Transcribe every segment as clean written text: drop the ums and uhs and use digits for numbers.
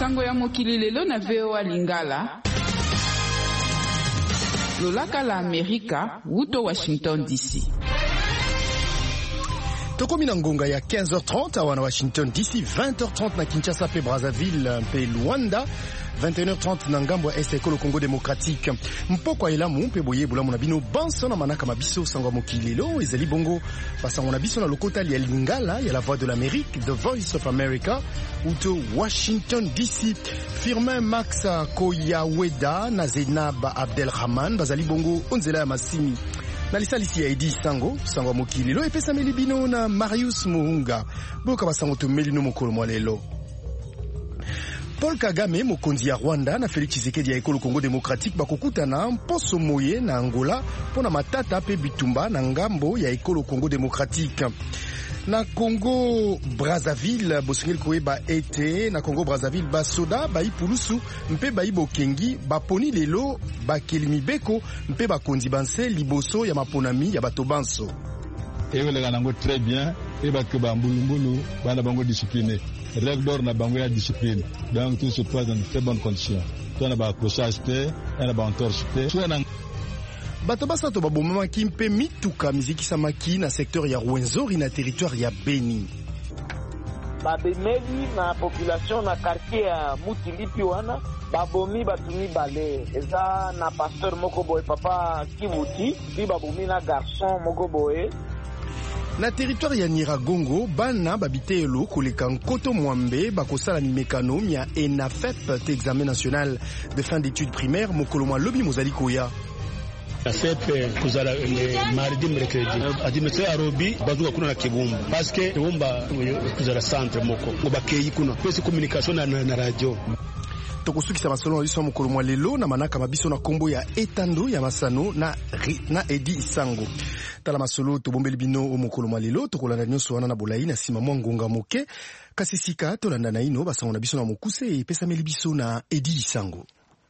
Sango ya mokili lelo na VOA Lingala. Lolaka la Amerika, wuto Washington DC. Tokomi na ngonga ya 15h30 awa na Washington DC, 20h30 na Kinshasa pe Brazzaville pe Luanda, 21h30 na ngambo ya Est ekolo Congo Démocratique. Mpoko elamu mpe boye bulamu na bino banso na manaka mabiso sango mokili lelo ezali bongo basango na biso na lokota ya Lingala ya la Voix de l'Amérique, The Voice of America, uto Washington DC. Firmin Max Koyaweda na Zainab Abdelrahman bazali bongo onzela ya masimi na lisalisi ya Edi Sango mokili lo epesa melibino na Marius Muhunga boka basango to melino mokolo mwalelo. Paul Kagame mokonzi ya Rwanda na Félix Tshisekedi ya ekolo Congo Démocratique bakokutana mposo moye na Angola pona matata pe bitumba na ngambo ya ekolo Congo Démocratique. Na Congo Brazzaville bosengeli koyeba ete na Congo Brazzaville basoda baipulusu mpe baibokengi baponi lelo bakelimibeko mpe bakonzi banse liboso ya maponami ya bato banso. Ewelega nango très bien eba ke bambulumbulu bana bango discipliné. Règle d'or na bango ya discipline. Donc tout se passe dans de très bonnes conditions. Tona ba accrochage te, na ba entorse te. Bato basato babomamaki mpe mituka mizikisamaki na secteur ya Rwenzori na territoire ya Beni. Babemeli na population na quartier ya Mutilipi wana babomi batumi bale eza na pasteur moko boye papa Kivuti bi babomi na garçon moko boye. Na territoire ya Nyiragongo bana babitelo koleka nkoto mwambe bakosala mimekano ya ENAFEP te examen national de fin d'études primaires mokolo mwa lobi mozali koya. Sepe kuzala mardi mercredi adimese arobi bazuka kuna na Kibumba parce que Kibumba kuzala centre moko ngobakeyi kuna pesi communication na radio. Tokosukisa masolo na biso mokolo mwa lelo na manaka mabiso na kombo ya etando ya masano na Edi Isango. Tala masolo tobombeli bino o mokolo mwa lelo tokolanda nyonso wana na bolai na sima mwa ngonga moke kasi sika tolanda na ino basango na biso na mokuse epesameli biso na Edi Isango.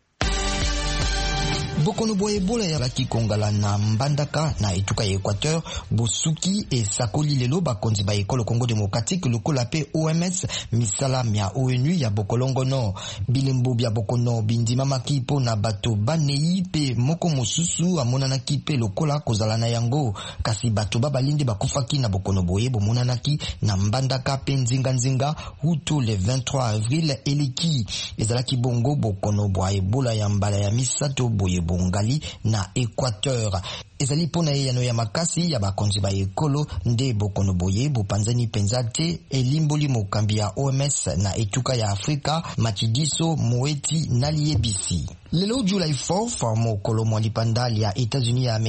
Bokono boye bola ya laki kongala na Mbandaka na etuka ya Équateur bosuki e sakoli lelo bakonzi ba ekolo Congo Démocratique lokola pe OMS misala mia ONU ya bokolongo no bilembo bya bokono bindima makipo na bato banei pe moko mosusu amonana kipe lokola kozala na yango kasi bato babalinde bakufaki na bokono boye bomonana ki na Mbandaka pe nzinga hutu le 23 avril eliki ezalaki bongo bokono boye bola ya mbala ya misato boye bongali na Équateur. Ezali pona yano ya makasi ya bakonzi ba ekolo nde bokono boye bopanzani penzate elimboli mokambi ya OMS na etuka ya Afrika Machidiso Moeti na liebisi. Lelo July 4 famo kolomo lipandali ya États-Unis ya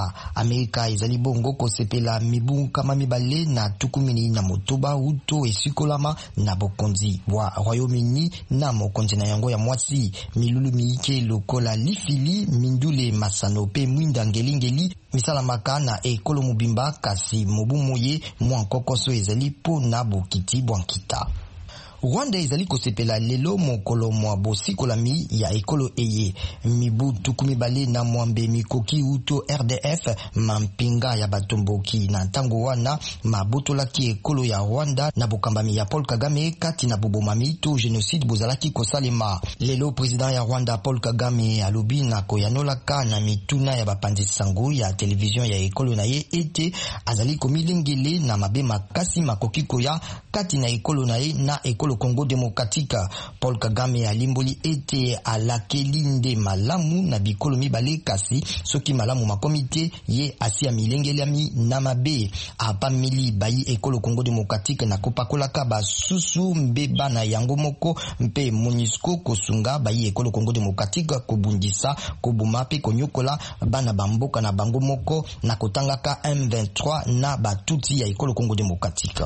Amerika ezali bongo kosepela mibu kama mibale na tukumini na motoba uto esikolama na bokonzi wa Royaume-Uni na mokonzi na yango ya mwasi milulu miike lokola lifili mindule masano pe mwinda ngelingeli misala maka na ekolo mubimba kasi mobumuye mwa kokoso ezali po na bokiti bwankita. Rwanda ezali kosepela lelo mokolo mwa bosikolami ya ekolo eye mibu tukumibale na mwambe mikoki uto RDF mampinga ya batomboki na ntango wana mabotolaki ekolo ya Rwanda na bokambami ya Paul Kagame kati na bobomami to genocide bozalaki kosalema. Lelo president ya Rwanda Paul Kagame alobi na koyanolaka na mituna ya bapanzi sango ya television ya ekolo na ye ete azali komilengele na mabe makasi makoki koya kati na ekolo na ye na ekolo Congo Démocratique. Paul Kagame alimboli ete alakeli nde malamu na bikolo mibale kasi soki malamu makomite ye asia milengelami na mabe apamili bayi ekolo Congo Démocratique na kopakolaka basusu mbeba na yango moko mpe MONUSCO kosunga bayi ekolo Congo Démocratique kobundisa kobuma pe konyokola bana bamboka na bango moko na kotangaka M23 na batuti ya ekolo Congo Démocratique.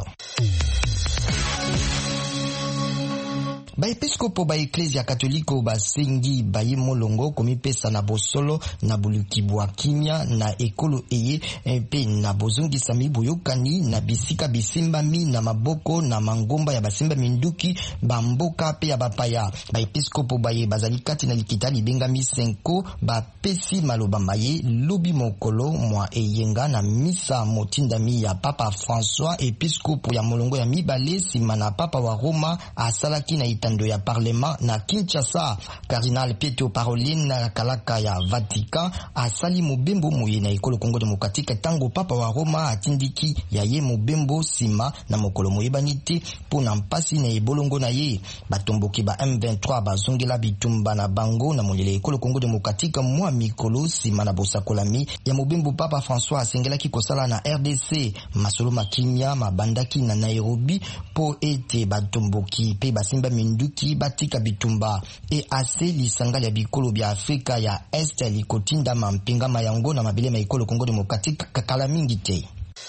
Ba episkopo ba Eklezia Katoliko basengi baye molongo komipesa na bosolo na bulukibwa kimia na ekolo eye pe na bozongisa miboyokani na bisika bisimbami na maboko na mangomba ya basimba minduki bamboka pe ya bapaya. Ba episkopo baye bazali kati na likita libenga misenko bapesi maloba maye lobi mokolo mwa eyenga na misa motindami ya Papa François episkopo ya molongo ya mibale sima na Papa wa Roma asalaki na etando ya parlement na Kinshasa. Cardinal Pietro Parolin na kalaka ya Vatican asali mobembo moye na ekolo Congo Démocratique tango papa wa Roma atindiki ya ye mobembo sima na mokolo moyebani te pona mpasi na ebolongo na ye. Batomboki ba M23 bazongela bitumba na bango na molele ekolo Congo Démocratique mwa mikolo sima na bosakolami ya mobembo papa François asengelaki kosala na RDC. Masolo makimia mabandaki na Nairobi po ete batomboki pe basimba minduki batika bitumba e ase lisanga ya bikolo bya Afrika ya Est likotinda mampinga mayango na mabele ma ekolo Congo Démocratique kakala mingi te.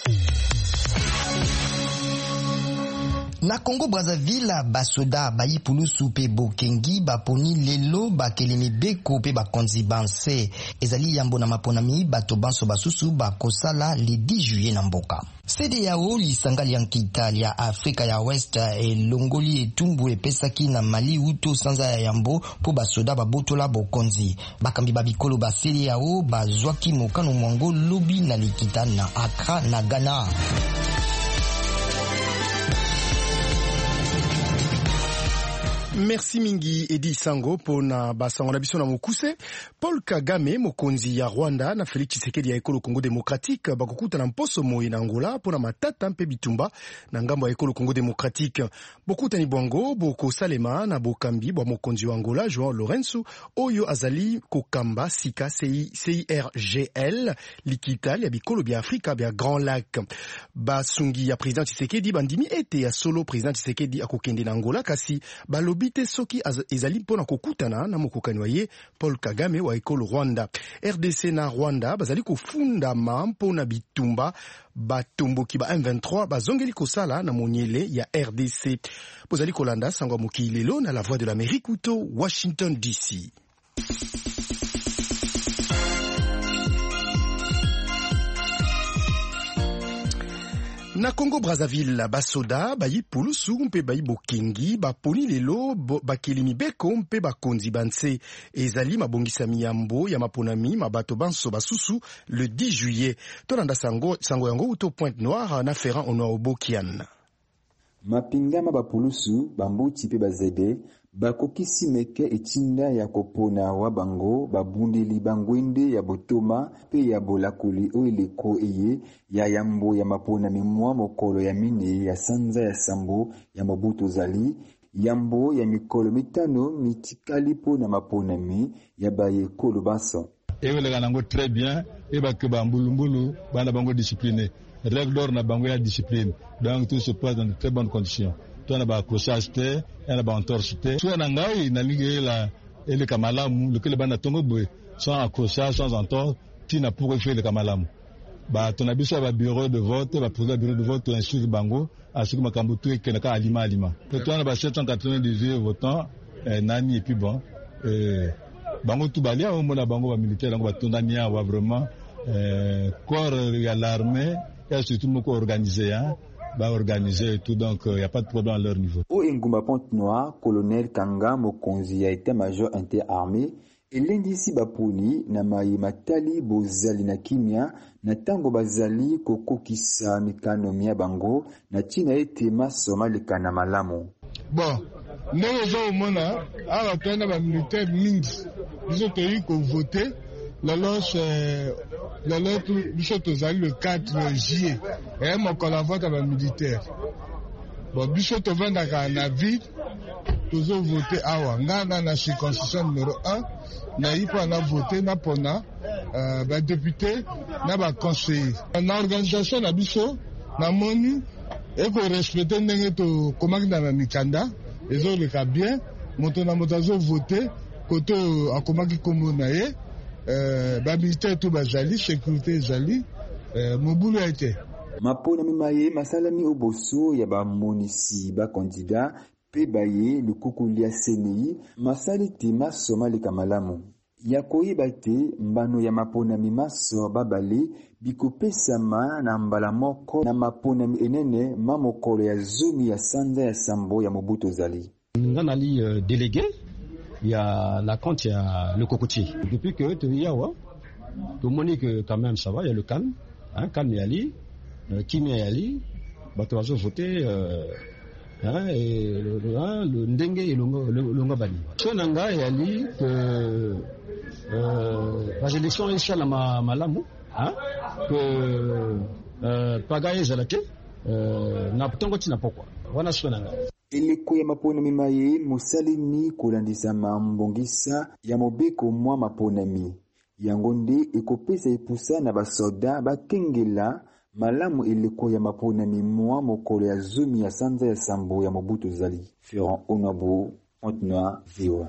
Na Congo Brazzaville basoda bayipulusu pe bokengi baponi lelo bakelemi beko pe bakonzi banse ezali yambo na maponami bato banso basusu bakosala le 10 juillet na mboka. CEDEAO lisanga lya nkita lya Afrika ya West elongoli etumbu epesaki na Mali uto sanza ya yambo po basoda babotola bokonzi. Bakambi babikolo ba CEDEAO bazwaki mokano mwango lobi na likita na Accra na Ghana. Merci mingi Edi Sango pona basango na biso na mokuse. Paul Kagame mokonzi ya Rwanda na Félix Tshisekedi ya ekolo Congo Démocratique bakokuta na mposo moyi na Angola pona matata mpe bitumba na ngambo ya ekolo Congo Démocratique. Bokuta ni bwango boko salema na bokambi bwa mokonzi wa Angola João Lourenço oyo azali kokamba sika CIRGL likita ya bikolo bya Afrika bya Grand Lac. Basungi ya président Tshisekedi bandimi ete ya solo président Tshisekedi akokende na Angola kasi balobi te soki ezali mpona kokutana na mokokani wa ye Paul Kagame wa ekolo Rwanda. RDC na Rwanda bazali kofundama mpona bitumba batomboki ba M23 bazongeli kosala na monyele ya RDC. Bozali kolanda sango mokili lelo na la Voix de l'Amérique uto Washington DC. Na Congo Brazzaville basoda bayipulusu mpe bayibokengi baponi lelo bakelimi beko mpe bakonzi banse ezali mabongisami yambo ya maponami mabato banso basusu le 10 juillet. Tolanda sango yango uto Pointe-Noire na Ferrand Ono Obokian. Mapingama bapulusu bambuti pe bazede bakokisi meke etinda ya kopona wa bango babundeli bangwende ya botoma pe ya bolakuli oileko eye ya yambo ya mapona mimwa mokolo ya mine ya sanza ya sambo ya Mobutu zali yambo ya mikolo mitano mitikali po na mapona mi ya baye kolo baso ewelega nango très bien eba ke bambulumbulu bana bango discipliné règle d'or na bango ya discipline donc tout se passe dans de très bonnes conditions. Toi na ba accrochage te na ba entorse te toi na ngai na ligue la ele kamalamu le que le bana tongo boy sans accrochage sans entorse ti na pour faire le kamalamu ba ton abiso ba bureau de vote ba président bureau de vote instruire bango à ce que makambu tu ke na ka alima toi na ba 798 votants nani et puis bon bango tu balia au mona bango ba militaire bango ba tondania wa vraiment corps ya l'armée et surtout moko organisé hein ba organiser et tout donc il y a pas de problème à leur niveau. Au Ngumba Pointe-Noire, colonel Kanga mokonzi ya état-major interarmé elendisi baponi na mai matali bozali na kimia na tango bazali kokokisa mikano mia bango na tina ete masoma lekana malamu. Bon, ndenge zo mona awa tena ba militaire mingi biso toyi ko voter l'autre biso tozali le 4 juillet et mokolo vote ba militaire. Bon biso tovandaka na ville tozo voter awa ngana na circonscription numéro 1 na ipo na voter na pona ba député na ba conseiller na organisation na biso na moni eko respecter ndenge to komaki na mikanda ezo leka bien moto na moto azo voter koto akomaki kombo na ye ba militaire to bazali sécurité ezali mobulu ete mapona mimaye masalami oboso ya ba monisi ba candidat pe baye lukukulia CNI masali tima soma le kamalamu ya koyiba te mbano ya mapona mimaso babale bikopesama na mbala moko na mapona enene mamokolo ya zumi ya sanza ya sambo ya Mobutu zali nganali délégué il y a la compte, il y a le cocotier. Depuis que tu viens, tout le monde dit que quand même ça va, il y a le calme, hein, calme et Ali, Kimi et Ali, bah tu vas voter et le ndenge et longa bani sonanga yali que les élections inshallah malamu que pagaye zalake na tongo tina pokwa wana sonanga eleko ya maponami maye mosalemi kolandisa mambongisa ya mobeko mwa maponami yango nde ekopesa epusa na basoda bakengela malamu eleko ya maponami mwa mokolo ya zumi ya sanza ya sambo ya Mobutu zali Ferrand Onabu Pointe-Noire VOA.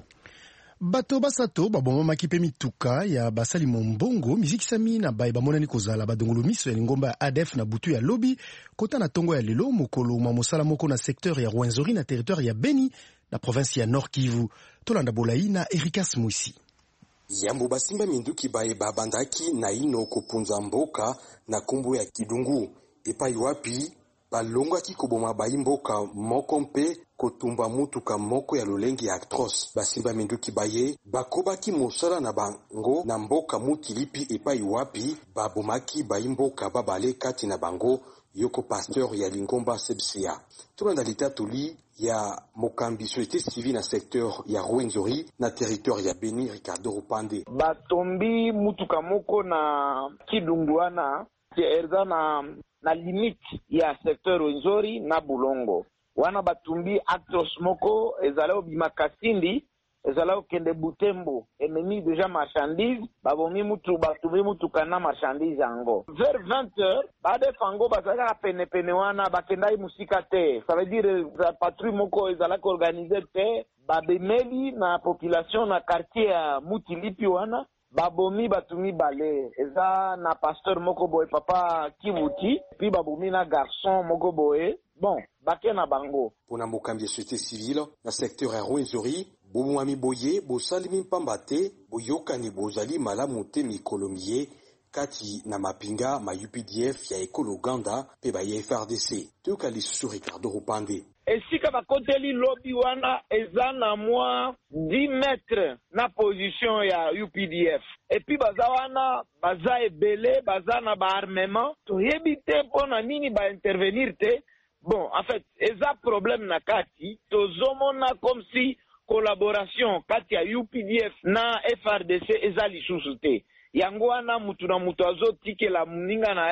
Bato basato babomamaki mpe mituka ya basali mombongo mizikisami na baye bamonani kozala badongolo miso ya lingomba ya ADF na butu ya lobi kota na tongo ya lelo mokolo ma mosala moko na secteur ya Rwenzori na territoire ya Beni na province ya Nord Kivu. Tolanda Bolai na Erikas Mwisi. Yambo basimba minduki baye babandaki na ino kopunza mboka na kombo ya Kidungu epai wapi balongwaki koboma bayi mboka moko mpe kotumba mutuka moko ya lolenge ya atroce. Basimba minduki baye bakobaki mosala na bango na mboka mutilipi epai wapi babomaki bayi mboka babale kati na bango yoko pasteur ya lingomba sebsia. Tulanda litatuli ya mokambi société civile na secteur ya Rwenzori na territoire ya Beni Ricardo Rupande. Batombi mutuka moko na Kidunguana erza na limite ya secteur Rwenzori na Bulongo. Wana batumbi actos moko ezalao bimakasindi ezalao kende Butembo ememi déjà marchandise babomi batumbi mutuka na marchandise ango. Vers 20h bade fango bazaka pene wana bakendai musika te. Ça veut dire patrouille moko ezalaka organiser te babemeli na population na quartier ya Mutilipi wana babomi batumi bale eza na pasteur moko boye papa Kivuti puis babomi na garçon moko boye bon bakena bango pona mokambi ya société civile na secteur ya Rwenzori bomwami boye bosalimi pambate boyokani bozali malamu te mikolomiye kati na mapinga ma UPDF ya ekolo Uganda pe ba FRDC toka lisusu Ricardo Rupande. Esika bakoteli lobby wana eza na mwa 10 metres na position ya UPDF. Et puis baza wana baza ebele baza na ba armement toyebi te pona nini ba intervenir te. Bon, en fait, eza problème na kati tozomona comme si collaboration kati ya UPDF na FRDC eza lisusu te. Yango wana mutu na mutu azotikela muninga na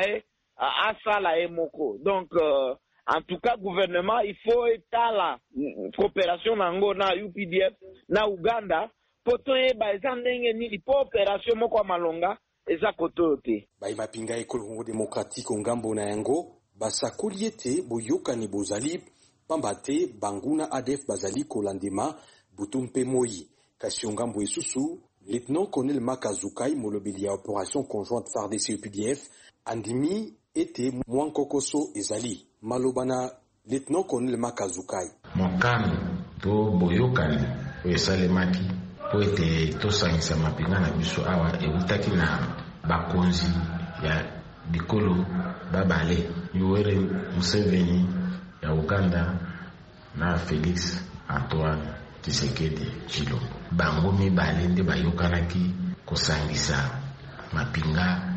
asala moko. Donc en tout cas, gouvernement, il faut étaler la coopération na UPDF, na Uganda, poto eba ezandenge ni po opération moko malonga eza kotote. Ba mapinga ekolo Congo démocratique ngambo na yango basakoli ete boyokani bozali pambate banguna ADF bazali kolandema butumpe moi kasi ngambo esusu lieutenant colonel Makazukai molobeli ya opération conjointe FARDC UPDF andimi ete mwankokoso ezali malobana lieutenant colonel Makazukai mokano to boyokani esalemaki po ete tosangisa mapinga na biso awa eutaki na bakonzi ya bikolo babale Yoweri Museveni ya Uganda na Felix Antoine Tshisekedi Tshilombo bango mibale nde bayokanaki kosangisa mapinga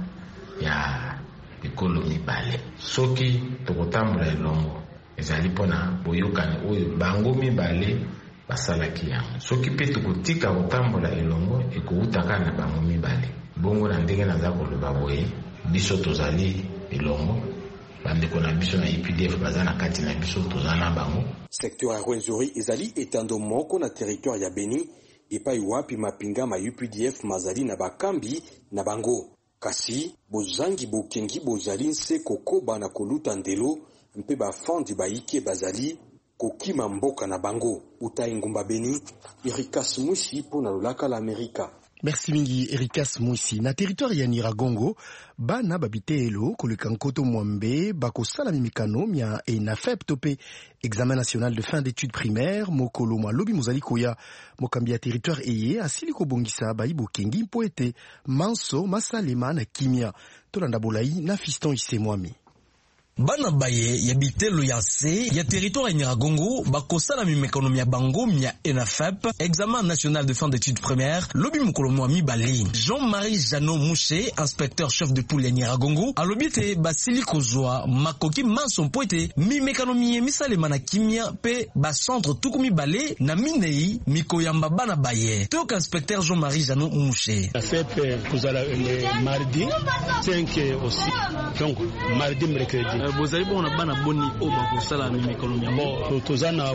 ya bikolo mibale soki tokotambola elongo ezali mpona boyokani oyo bango mibale basalaki yango soki mpe tokotika kotambola elongo ekoutaka na bango mibale bongo na ndenge naza koloba boye biso tozali elongo bandeko na biso na UPDF baza na kati na biso tozana bango. Secteur ya Rwenzori ezali etando moko na territoire ya Beni epai wapi mapinga ma UPDF mazali na bakambi na bango kasi bozangi bokengi bozali nse kokoba na koluta ndelo mpe bafandi baike bazali kokima mboka na bango utai ngumba Beni Erikas Mwisi po na lolaka la Amerika. Merci mingi Erikas Mwisi. Na territoire ya Niragongo, bana babiteelo koleka nkoto mwambe bakosala mimikano mia ENAFEP tope examen national de fin d'études primaires mokolo mwa lobi mozali koya mokambi ya territoire eye asili kobongisa bayibo kengi mpo ete manso masalema na kimia tolanda bolai na fiston isemwami. Bana baye ya bitelo ya C ya territoire ya Nyiragongo bakosala mimekano ya bango mia ENAFEP examen national de fin d'études premières lobi mukolo mwa mibali. Jean-Marie Jano Mouché, inspecteur chef de poule ya Nyiragongo, alobi te basili kozwa makoki manso poete mimekano misale mana kimia pe ba centre tuku mibale na minei mikoyamba bana baye. Tok inspecteur Jean-Marie Jano Mouché. La FEP kozala mardi 5 aussi. Donc mardi mercredi. Vous allez bon na bana boni o ba kosala mimekano ya bon tozana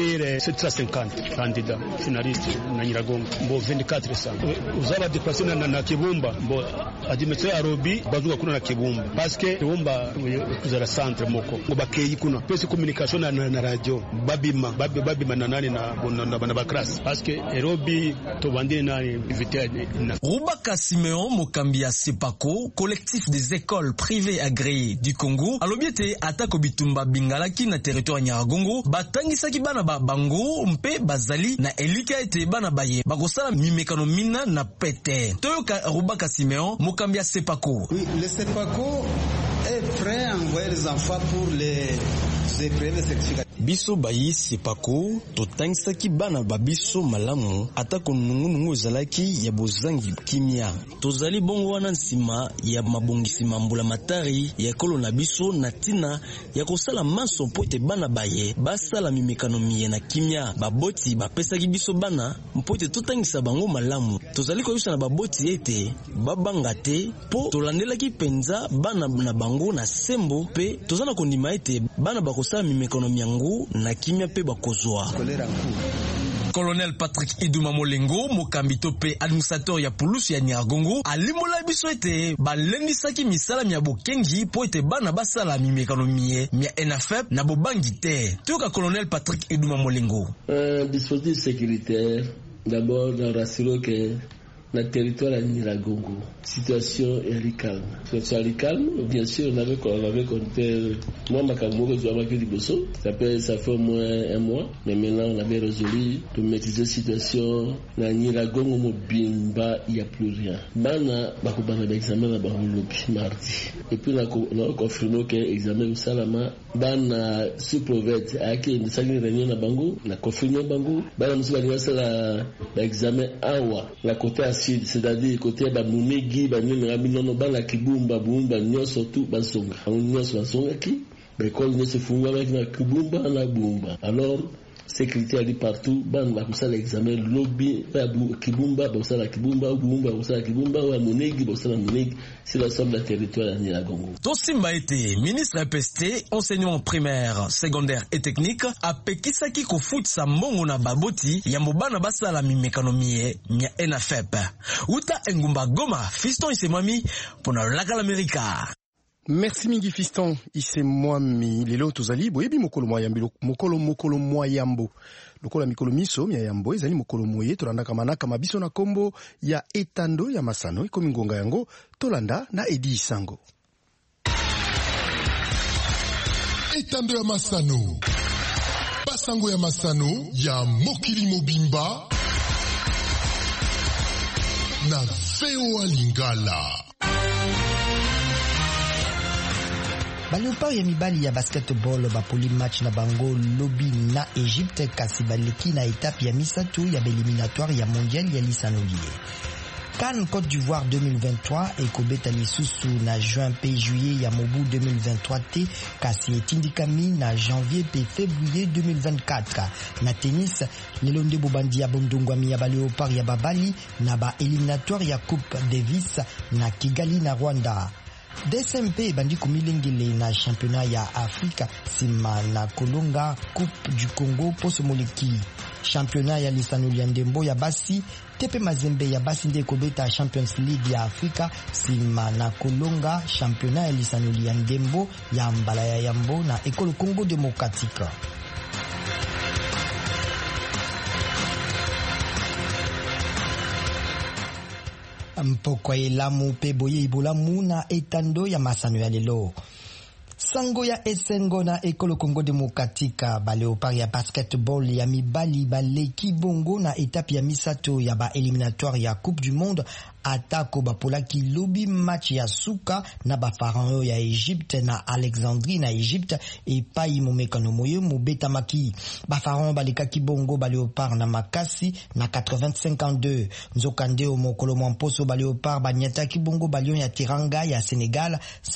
8750 candidats finalistes na Nyiragongo. Bon 2400. Uzaba déplacer na Kibumba. Bon adimetse arobi bazuka kuna na Kibumba. Parce que Kibumba kuzala centre moko. Ngobakeyi kuna. Pese communication na radio. Babima na nani na bana bakras. Parce que Erobi to bandini nani invité na. Rubaka Simeon Mokambia Sepako, collectif des écoles privées agréées du Congo, alobiete atako bitumba bingalaki na territoire Nyiragongo, batangisaki bana bango mpe bazali na elika ete bana baye bakosala mimekano mina na pete. Toyoka Rubaka Simeon Mokambia Sepako. Oui, le Sepako est prêt à envoyer les enfants pour les épreuves de certificat. Biso bayi Sepako totangisaki bana babiso malamu atako nungunungu zalaki ya bozangi kimia. Tozali bongo wana nsima ya mabongisi mambula matari ya ekolo na biso na tina ya kosala manso mpote bana baye basala mimekano miye na kimia. Baboti bapesaki biso bana mpote totangisa bango malamu. Tozali koyusa na baboti ete babanga te po tolandelaki penza bana na bango na sembo pe tozana kondima ete bana bakosala mimekano miyango na kimia pe bakozwa. Colonel Patrick Iduma Molengo, mokambito pe administrateur ya pulusu ya Nyiragongo, alimola biso ete balendisaki misala mia bokengi po ete bana basala mimekano mie mia ENAFEP na bobangi te. Toka Colonel Patrick Iduma Molengo. Dispositif sécuritaire, d'abord dans rassurer que le territoire de Nyiragongo, situation est calme. Situation est calme, bien sûr, on avait compté, moi, ma caméra, ça fait au moins un mois, mais maintenant, on avait résolu de maîtriser la situation. Na Nyiragongo, Mobimba, il n'y a plus rien. Bana, bakubana l'examen na Baholobi, mardi. Et puis, on a confirmé que l'examen au Salama, Bana, sous-provette, à qui on a réunion na Bango, on a confirmé Bango, Bana, nous avons l'examen Awa, la côté c'est-à-dire côté ba munegi ba nyona binono ba la kibumba bumba nyoso tu basonga nyoso basonga ki ba école ne se funga avec na kibumba na bumba. Alors sécurité ali partout ban ba kusala examen lobby ba kibumba ba kusala kibumba bumba kusala kibumba wa munegi ba kusala munegi c'est l'ensemble du territoire de Nyiragongo. Tosimba ete ministre PST enseignement primaire secondaire et technique apekisaki ko futsa mbongo na baboti ya mbana basala mimekano mie mia ENAFEP. Uta engumba Goma Fiston Isemami pona laka l'América. Merci mingi Fiston Isemwami lelo tozali boyebi mokolo moyambo mokolo moyambo lokola mikolo miso mia yambo ezali mokolo moye tolanda kamanaka mabiso na kombo ya etando ya masano ikomi ngonga yango tolanda na Edi Sango. Etando ya masano basango ya masano ya mokili mobimba na VOA Lingala. Baleopard ya mibali ya basketball bapoli match na bango lobi na Egypte kasi baleki na etape ya misatu ya eliminatoire ya mondial ya lisanolie. CAN Côte d'Ivoire 2023 ekobeta lisusu na juin pe juillet ya mobu 2023 te kasi etindikami na janvier pe février 2024. Na tennis lelo nde bobandi ya bondongwami ya Baleopard ya babali na ba eliminatoire ya Coupe Davis na Kigali na Rwanda. DSMP bandi kumilengele na championnat ya Afrika sima na Kolonga Coupe du Congo poso moleki. Championnat ya lisanoli ya ndembo ya basi tepe mazembe ya basi nde kobeta Champions League ya Afrika sima na Kolonga championnat ya lisanoli ya ndembo ya mbala ya yambo na Ekolo Congo Démocratique. Mpoko elamu pe boye ibolamu na etando ya masano ya lelo. Sango ya esengo na Ekolo Congo Demokratika Baleopard ya basketball ya mibali baleki bongo na etape ya misato ya ba eliminatoire ya Coupe du Monde atako bapolaki lobi match ya suka na bapharaon ya Egypte na Alexandrie na Egypte epai momekano moyo mobetamaki. Bapharaon balekaki bongo ba Léopard na makasi na 80-52. Nzokande o mokolo mwamposo ba Léopard banyataki bongo ba Lion ya Teranga ya Sénégal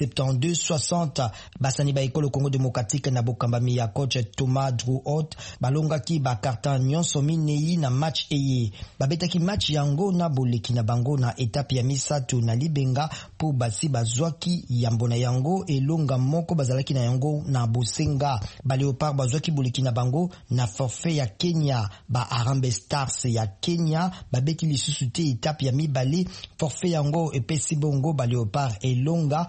72-60. Basani ba ekolo Congo démocratique na bokambami ya coach Thomas Drouot balongaki ba kartan nyonso minei na match eye. Babetaki match yango na boleki na bango na etape ya misatu na libenga po basi bazwaki yambo na yango elonga moko bazalaki na yango na bosenga. Ba Léopard bazwaki boleki na bango na forfait ya Kenya. Ba Harambee Stars ya Kenya babeti lisusu te etape ya mibale forfait yango epesi bongo ba Léopard elonga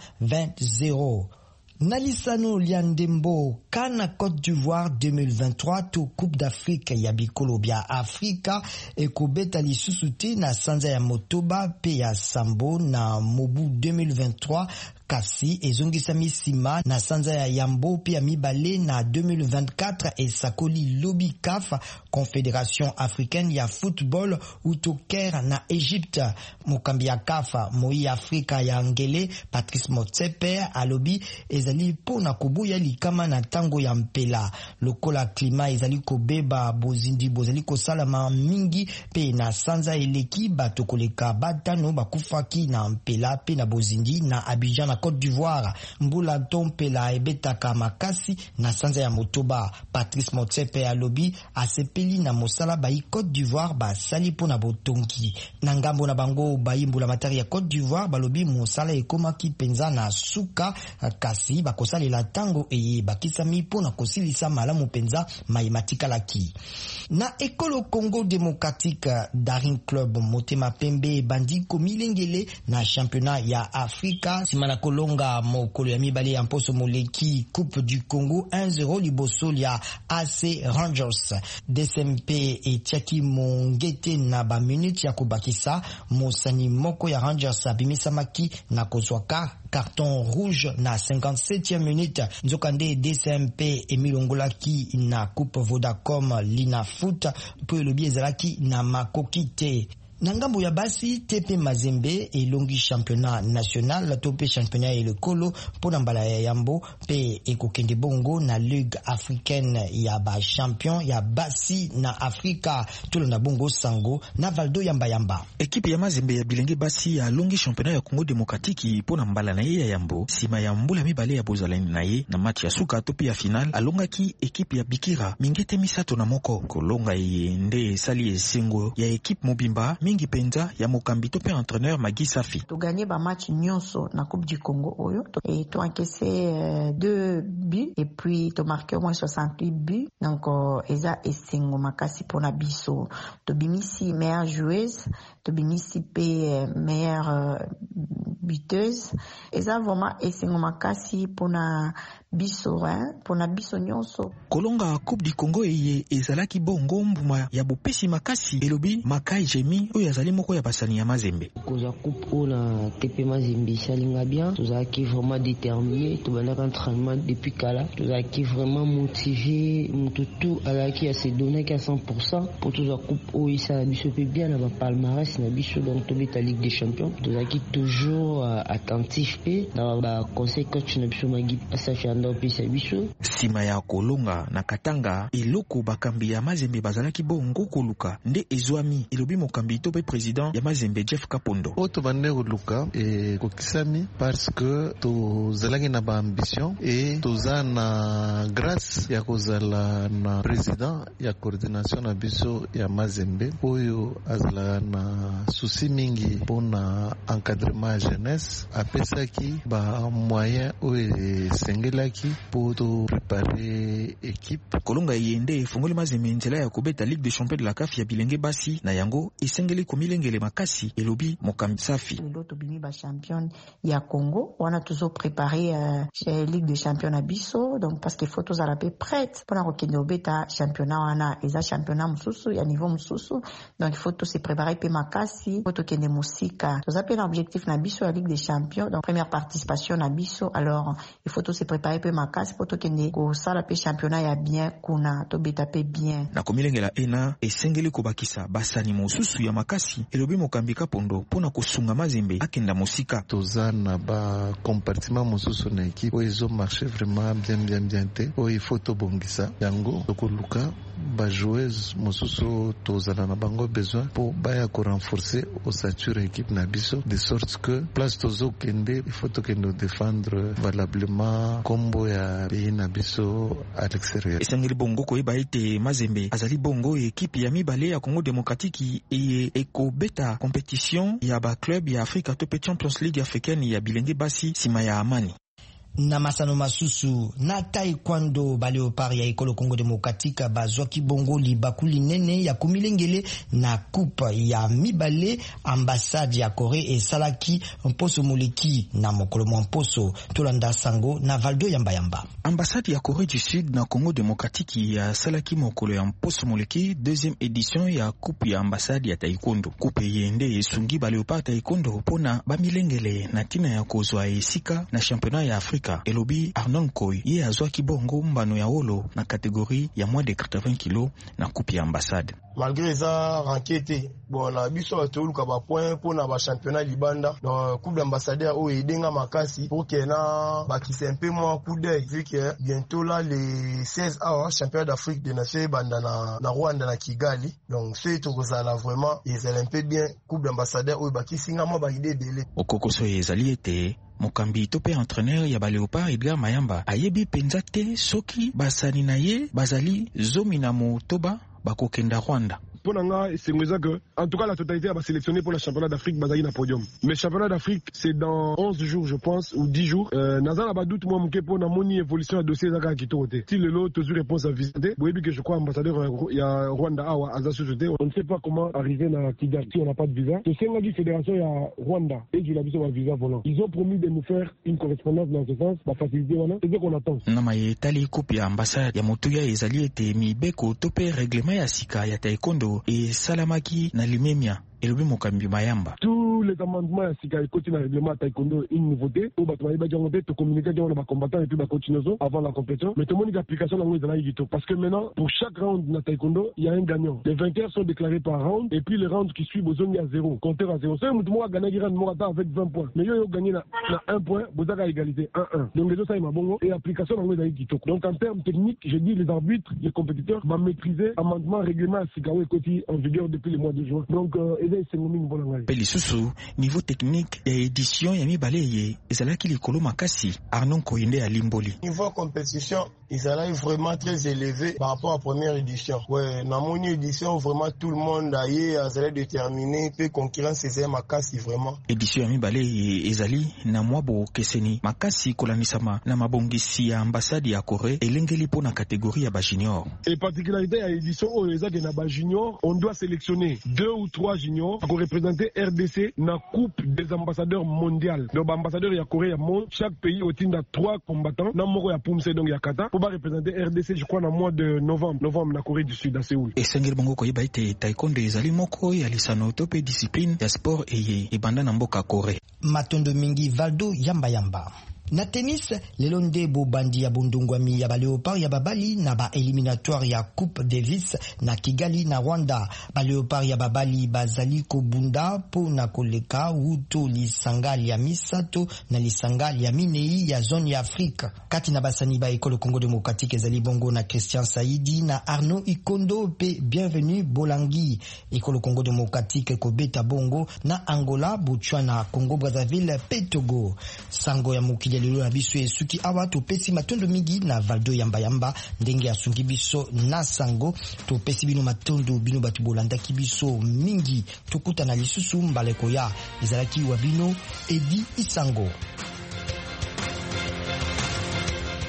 20-0. Nalisano Liandembo Kana Côte d'Ivoire 2023 to Coupe d'Afrique ya bikolo bia Afrika ekobeta lisusu te na sanza ya Motoba pe ya Sambo na Mobu 2023 kasi ezongisa misima na sanza ya Yambo pe ya mibale na 2024 esakoli lobi CAF Confédération Africaine ya Football utoker na Egypte. Mokambi ya CAF Moi Afrika ya Ngele Patrice Motsepe alobi ezali pona kobuya likama na tango ya mpela lokola klima ezali kobeba bozindi bozali kosalama mingi pe na sanza eleki bato koleka batano bakufaki na mpela pe na bozindi na Abidjan na Côte d'Ivoire. Mbula tompela ebetaka makasi na sanza ya Motoba. Patrice Motsepe alobi asepeli na mosala bayi Côte d'Ivoire basali pona botongi na ngambo na bango bayi mbula matari ya Côte d'Ivoire balobi mosala ekomaki penza na suka kasi bakosalela tango eye bakisami pona kosilisa malamu penza maimatikalaki. Na ekolo Congo démocratique Daring Club Motema Pembe bandiko milengele na championnat ya Afrika simana kolonga mokolo ya mibale ya mposo moleki Coupe du Congo 1-0 liboso ya AC Rangers. DSMP etiaki mongete na ba minute ya kobakisa mosani moko ya Rangers abimisamaki na kozwaka carton rouge na 57e minute. Nzokande DSMP emilongolaki na Coupe Vodacom Lina Foot po elobi ezalaki na makoki te. Nangambo ya basi TP Mazembe elongi championnat national tope championnat elekolo pona mbala ya Yambo pe ekokende bongo na Ligue africaine ya ba champion ya basi na Afrika tolo na bongo sango na Valdo yamba. Ekipe ya Mazembe ya bilenge basi ya longi championnat ya Congo démocratique pona mbala na ye ya Yambo sima ya mbula mibale ya bozalani na ye na match ya suka tope ya final alongaki ekipe ya Bikira mingete misato na moko kolonga ye nde sali esengo ya ekipe mobimba mingi penza ya mokambi to pe entraîneur Magui Safi. To gagner ba match nyonso na Coupe du Congo oyo et to encaissé 2 buts et puis to marqué au moins 68 buts. Donc eza esengo makasi pona biso. To bimisi meilleure joueuse, to bimisi pe meilleure buteuse. Eza vraiment esengo makasi pona biso pona biso nyonso. Kolonga Coupe du Congo eye ezalaki bongo mbuma ya bopesi makasi elobi Makai Jemi oyo azali moko ya basani ya Mazembe. Koza coupe ona TP Mazembe salinga bien, tozaki vraiment déterminé, to bandaka entraînement depuis kala, tozaki vraiment motivé, mututu alaki à se donner qu'à 100% pour toza coupe oyo ça biso pe bien na ba palmarès na biso donc to beta Ligue des Champions, tozaki toujours attentif pe na ba conseil coach na biso Magui Safi anda opesa biso. Sima ya kolonga na Katanga eloko bakambi ya Mazembe bazalaki bongo koluka nde ezwami elobi mokambi to pe président ya Mazembe Jeff Kapondo. Oto bande koluka e kokisami parce que to zalaki na ba ambition et toza na grâce ya kozala na président ya coordination na biso ya Mazembe oyo azala na souci mingi pona encadrement ya jeunesse apesaki ba moyen oyo sengelaki pour to préparer équipe. Kolonga yende fungoli Mazembe nzela ya kobeta Ligue des Champions de la CAF ya bilenge basi na yango esengeli komilengele makasi elobi mokambi Safi. L'autre bimi ba champion ya Congo wana toujours préparer Ligue des Champions na biso donc parce qu'il faut tous arabe prête pour na beta championnat wana eza championnat mususu ya niveau mususu donc il faut tous se préparer pe makasi faut to kende musika tous appel objectif na biso ya Ligue des Champions donc première participation na biso alors il faut tous se préparer travail pe makasi po tokende kosala pe championnat ya bien kuna tobeta pe bien. Na komilengela ena esengeli kobakisa basani mosusu ya makasi elobi mokambi Kapondo pona kosunga Mazembe akenda mosika. Tozana ba compartiment mosusu na équipe oyo ezo marcher vraiment bien te oyo il faut tobongisa yango tokoluka ba joueuse mosusu tozana na bango besoin po baya ko renforcer ossature équipe na biso de sorte que place tozo kende il faut tokende défendre valablement kombo ya pays na biso à l'extérieur. Esengeli bongo koyeba ete Mazembe azali bongo équipe ya mibale ya Congo Démocratique et ekobeta compétition ya ba club ya Africa to pe Champions League africaine ya bilenge basi sima ya amani. Na masano masusu na taekwondo ba Leopard ya ekolo Congo Démocratique bazwaki bongo libakuli nene ya kumilengele na coupe ya mibale ambassade ya Corée esalaki mposo moleki na mokolo mposo tolanda sango na Valdo Yamba. Ambassade ya Corée du Sud na Congo Démocratique ya salaki mokolo ya mposo moleki deuxième édition ya coupe ya ambassade ya taekwondo. Coupe yende esungi ba Leopard taekwondo pona ba milengele na tina ya kozwa esika na championnat ya Afrique. Elobi Arnon Koy ye azwaki bongo mbano ya wolo na catégorie ya moins de 80 kg na coupe ya ambassade. Malgré ça ranquete bon na biso atoluka ba point pour na ba championnat libanda dans coupe d'ambassadeur o edenga makasi pour que na ba qui c'est un peu moins coup d'œil vu que bientôt là les 16 championnat d'Afrique de nations banda na Rwanda na Kigali donc c'est tout ça là vraiment ils allaient un peu bien coupe d'ambassadeur o ba qui singa mo ba idée délai okokoso ezali ete mokambi to pe entraîneur ya ba Leopard Edgar Mayamba ayebi penza te soki basani na ye bazali zomi na motoba bakokenda Rwanda. Pour Nanga, c'est que, en tout cas, la totalité va sélectionner pour le championnat d'Afrique, Bazaï na podium. Mais le championnat d'Afrique, c'est dans 11 jours, je pense, ou 10 jours. Nazan a doute, moi, pour na moni évolution à dossier Zaka qui tourne. Si le lot, toujours réponse à visiter. Vous voyez que je crois, ambassadeur, il y a Rwanda, à sa société. On ne sait pas comment arriver dans Kigali si on n'a pas de visa. Le Sénégal fédération, il y a Rwanda et du Labiso à visa volant. Ils ont promis de nous faire une correspondance dans ce sens, la facilité, voilà. C'est ce qu'on attend. Namaye, tali coupe ya ambassade, ya motuya ezali ete mibeko tope règlement ya sika ya taekwondo et salamaki na limemia. Elobi mokambi Mayamba. Tous les amendements à Sika et continue règlement à taekwondo une nouveauté. Au bâtiment de communiquer avec les combattants et puis la continuation avant la compétition. Mais tout le monde a l'application dans les parce que maintenant pour chaque round dans taekwondo il y a un gagnant. Les vainqueurs sont déclarés par round et puis les rounds qui suivent aux zones il y a 0. Compteur à 0. C'est le monde a gagné Morata avec 20 points. Mais ils ont gagné na 1 point. Vous avez égalisé 1-1. Donc les deux ça il m'a bon et application dans les donc en termes techniques je dis les arbitres les compétiteurs vont maîtriser amendement règlement à Sika et continue en vigueur depuis le mois de juin. Donc Pelisusu niveau technique ya édition ya mibale ye ezalaki likolo makasi Arnon Koyende ya Limboli. Niveau compétition ils allaient vraiment très élevé par rapport à la première édition. Ouais, dans mon édition vraiment tout le monde allait déterminer peu concurrence c'est makasi vraiment. Édition ya mibale ye ezali na mwabo keseni makasi kolanisama na mabongisi ya ambassade ya Corée elengeli pona catégorie ya ba junior. Et particularité ya édition o ezaki na ba junior on doit sélectionner 2 ou 3 juniors pour représenter RDC dans la coupe des ambassadeurs mondiaux. Donc ambassadeur ya Corée ya monde chaque pays au tinda 3 combattants na moko ya Pumse donc ya Kata pour représenter RDC je crois dans le mois de novembre na Corée du Sud à Séoul. Et Sengel Bongo koyeba ite taekwondo ezali moko ya lisano to pe discipline ya sport eye ebanda na mboka Corée. Matondo mingi Valdo Yamba. Na tennis, lelo ndebo bandi ya bundungwami ya ba Leopard ya babali na ba éliminatoire ya Coupe Davis na Kigali na Rwanda. Ba Leopard ya babali bazali kobunda po na koleka uto lisangali ya misato na lisangali ya minei ya zone ya Afrika. Kati na basani ba ekolo Congo Démocratique ezali bongo na Christian Saidi na Arnaud Ikondo pe bienvenue Bolangi. Ekolo Congo Démocratique kobeta bongo na Angola, Botswana, Congo Brazzaville pe Togo. Sango ya mukili lelo na biso esuki awa topesi matondo mingi na Valdo Yamba ndenge asungi biso na sango topesi bino matondo bino batu bolandaki biso mingi tokuta na lisusu mbaleko ya ezalaki wa bino Edi Isango.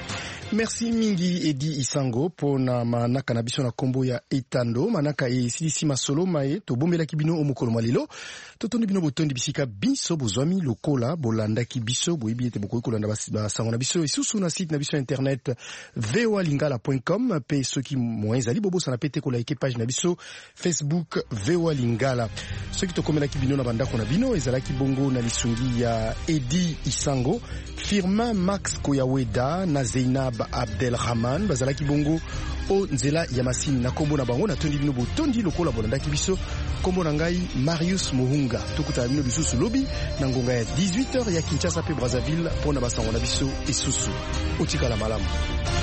Merci mingi Edi Isango pona manaka na biso na kombo ya Etando manaka esilisi masolo mae to bombela kibino omukolo malilo totondi bino botondi bisika biso bozwami lokola bolanda ki biso boyibi ete bokoki kolanda basango na biso isusu na site na biso internet voalingala.com pe soki moyen ezali bobosana pe te kolike page na biso Facebook VOA Lingala. Soki tokomela kibino na bandako na bino ezalaki bongo na lisungi ya Edi Isango, Firmin Max Koyaweda na Zainab Abdelrahman bazalaki bongo o nzela ya masini na kombo na bango na tondi bino botondi lokola bolandaki biso kombo na ngai Marius Mohunga tokuta bino lisusu lobi na ngonga ya 18h ya Kinshasa pe Brazzaville pona basango na biso isusu otikala malamu.